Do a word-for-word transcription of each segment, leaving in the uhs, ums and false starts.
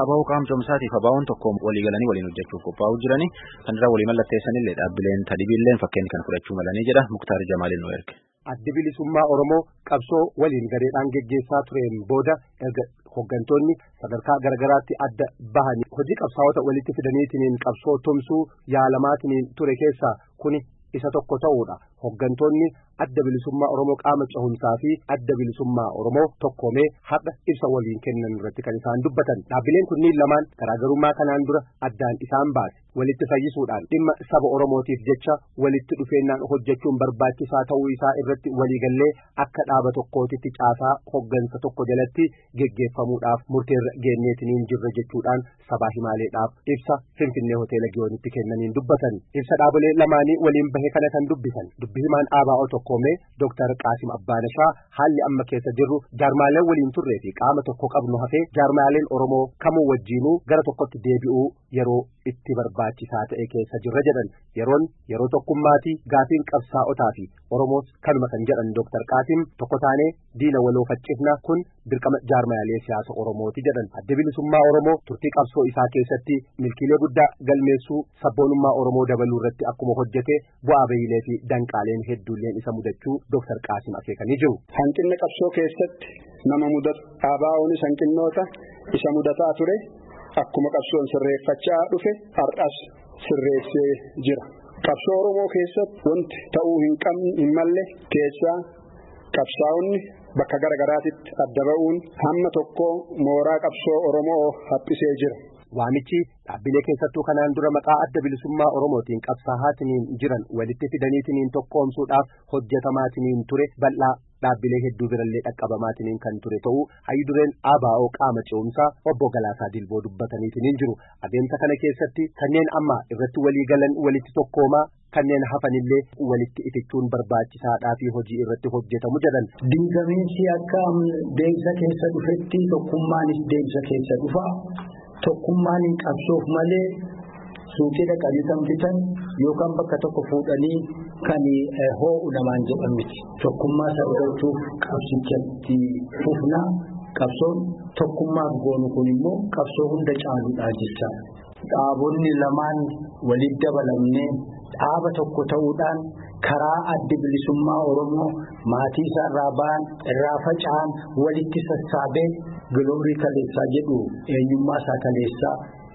Aba'oo qaamcomsaatiif abaa'oon tokko walii galanii waliin hojjechuuf qophaa'uu jiranii kan irraa walii mallatteessanillee dhaabbileen tadibiilleen fakkeen kan fudhachuu malanii jedha Muktaar Jamaalin nu erge. Adda bilisummaa Oromoo qabsoo waliin gareedhaan geggeessaa tureen booda erga hoggantoonni sadarkaa garagaraatti adda bahanii hojii qabsaa'ota walitti fidaniitiin qabsoo tumsuu yaalamaatiin ture keessaa kuni isa tokko ta'uudha. Hoggantoonni adda bilisummaa Oromoo qaama cehumsaa fi adda bilisummaa Oromoo tokkoomee hadha ibsa waliin kennan irratti kan isaan dubbatan. Dhaabbileen kunniin lamaan garaagarummaa kanaan dura addaan isaan baase walitti fayyisuudhaan dhimma saba Oromootiif jecha walitti dhufeennaan hojjechuun barbaachisaa ta'uu isaa irratti waliigallee akka dhaaba tokkootitti caasaa hoggansa tokko jalatti geggeeffamuudhaaf murteerra geenneetiniin jirra jechuudhaan sabaa himaaleedhaaf ibsa Finfinnee hoteela Giyoonitti kennaniin dubbatan. Ibsa dhaabilee lamaanii waliin bahe kana kan dubbisan dubbi himaan Aba'oo tokkoomee Dooktar Qaasim Abbaanishaa haalli amma keessa jirru jaarmaaleen waliin turree fi qaama tokko qabnu hafee jaarmaaleen Oromoo kamuu wajjiinuu gara tokkotti deebi'uu yeroo itti barbaachisaa ta'e keessa jirra jedhan. Yeroon yeroo tokkummaatii gaafiin qabsaa'otaa fi Oromoos kanuma kan jedhan Dooktar Qaasim tokko taanee diina waloo faccifna kun dirqama jaarmaalee siyaasa Oromooti jedhan. Adda bilisummaa Oromoo turtii qabsoo isaa keessatti milkiilee guddaa galmeessuu sabboonummaa Oromoo dabaluu irratti akkuma hojjete bu'aa bahiilee fi danqaaleen hedduulleen isa mudachuu Dooktar Qaasim akeekanii jiru. Hanqinni qabsoo keessatti nama mudatu Aba'oonis hanqinnoota isa mudataa ture akkuma qabsoon sirreeffachaa dhufe har'as sirreessee jira. Qabsoo Oromoo keessatti wanti ta'uu hin qabne hin malle keessaa qabsaa'onni bakka garagaraatitti adda ba'uun hamma tokko mooraa qabsoo Oromoo haphisee jira. Waamichi dhaabbilee keessattuu kanaan dura maqaa adda bilisummaa Oromootiin qabsaa'aatiin jiran walitti fidaniitiin tokkoomsuudhaaf hojjetamaatiin ture bal'aa dhaabbilee hedduu birallee dhaqqabamaatiin kan ture ta'uu hayyudureen Aba'oo qaama ce'umsaa obbo Galaasaa Dilboo dubbataniitiin jiru. Adeemsa kana keessatti kanneen amma irratti walii galan walitti tokkoomaa kanneen hafanillee walitti itichuun barbaachisaadhaa fi hojii irratti hojjetamu jedhan. Diigamiinsi akka deemsa keessa dhufetti tokkummaanis deemsa keessa dhufa. Tokkummaan hin qabsoof malee suuqii dhaqanii kan bitan yookaan bakka tokko fuudhanii kan hoo'u namaan jedhan miti. Tokkummaa sarartuuf qabsichatti fufna qabsoon tokkummaaf goonu kun immoo qabsoo hunda caaluudha jecha. Dhaabonni lamaan walitti dabalamnee dhaaba tokko ta'uudhaan karaa adda bilisummaa Oromoo maatii isaa irraa ba'an irraa faca'an walitti sassaabee Giloorii kaleessaa jedhu eenyummaa isaa kaleessaa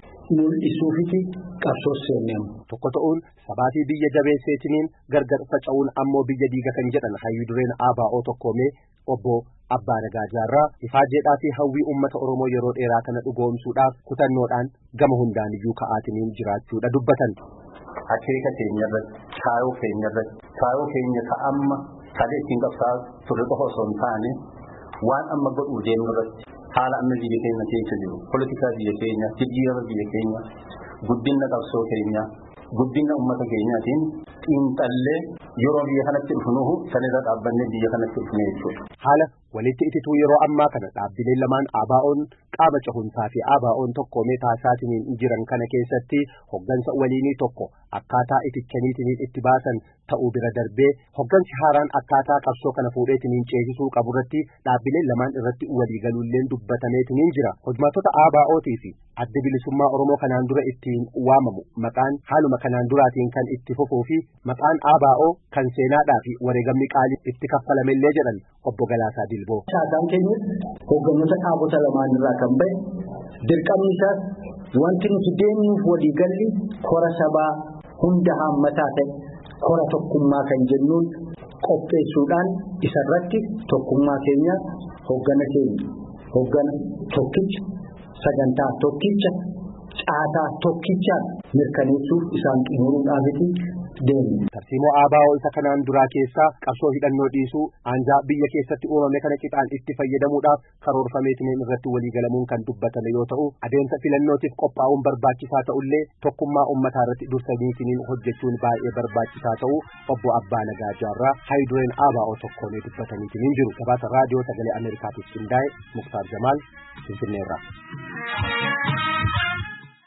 mul'isuufi qabsoo seenamu. Tokko ta'uun sabaatii biyya jabeesseetiniin gargar faca'uun ammoo biyya diiga kan jedhan hayyudureen Aba'oo tokkoomee obbo Abbaa Nagaa Jaarraa ifaajeedhaa fi hawwii uummata Oromoo yeroo dheeraa kana dhugoomsuudhaaf kutannoodhaan gama hundaaniyyuu ka'aatiniin jiraachuudha dubbatan. Akeeka keenya irratti kaayoo keenya irratti kaayoo keenya ka'amma sadii ittiin qabsaa turre qofa osoo hin taane waan amma godhuu deemnu irratti haala amma biyya keenya keessa jiru poolitikaa biyya keenya jijjiirama biyya keenya guddina qabsoo keenya guddina uummata keenyaatiin xiinxallee yeroo biyya kanatti dhufnuhu sanirra dhaabbannee biyya kanatti dhufne jechuudha. Haala walitti itituu yeroo ammaa kana dhaabbileen lamaan Aba'oon qaama cehumsaa fi Aba'oon tokkoomee taasisaatiin jiran kana keessatti hoggansa waliinii tokko akkaataa itichaniitiin itti baasan ta'uu bira darbee hoggansi haaraan akkaataa qabsoo kana fuudheetiin ceesisuu qabu irratti dhaabbileen lamaan irratti waliigaluulleen dubbatameetiin jira. Hojmaatota Aba'ootii fi adda bilisummaa Oromoo kanaan dura ittiin waamamu maqaan haaluma kanaan duraatiin kan itti fufuu fi maqaan Aba'oo kan seenaadhaa fi wareegamni qaalii itti kaffalamellee jedhan obbo Galaasaa Dilboo. Saasaan keenya hoggantoota dhaabota lamaan irraa kan bahe dirqamni isaas wanti nuti deemnuuf waliigalli kora sabaa hunda haammataa ta'e kora tokkummaa kan jennuun qopheessuudhaan isarratti tokkummaa keenya hoggana keenya hoggana tokkicha sagantaa tokkicha caataa tokkichaan mirkaneessuuf isaan xumuruudhaafiti deemu. Tarsiimoo Aba'oo isa kanaan duraa keessaa qabsoo hidhannoo dhiisuu aanjaa biyya keessatti uumame kana qixaan itti fayyadamuudhaaf karoorfameetiin irratti waliigalamuun kan dubbatame yoo ta'u adeemsa filannootiif qophaa'uun barbaachisaa ta'ullee tokkummaa uummataa irratti dursaniitiin hojjechuun baay'ee barbaachisaa ta'uu obbo Abbaa Nagaa Jaarraa hayyudureen Aba'oo tokkoomee dubbataniitiin jiru. Gabaasa raadiyoo sagalee Ameerikaatiif qindaa'e Muktaar Jamaal Finfinneerraa.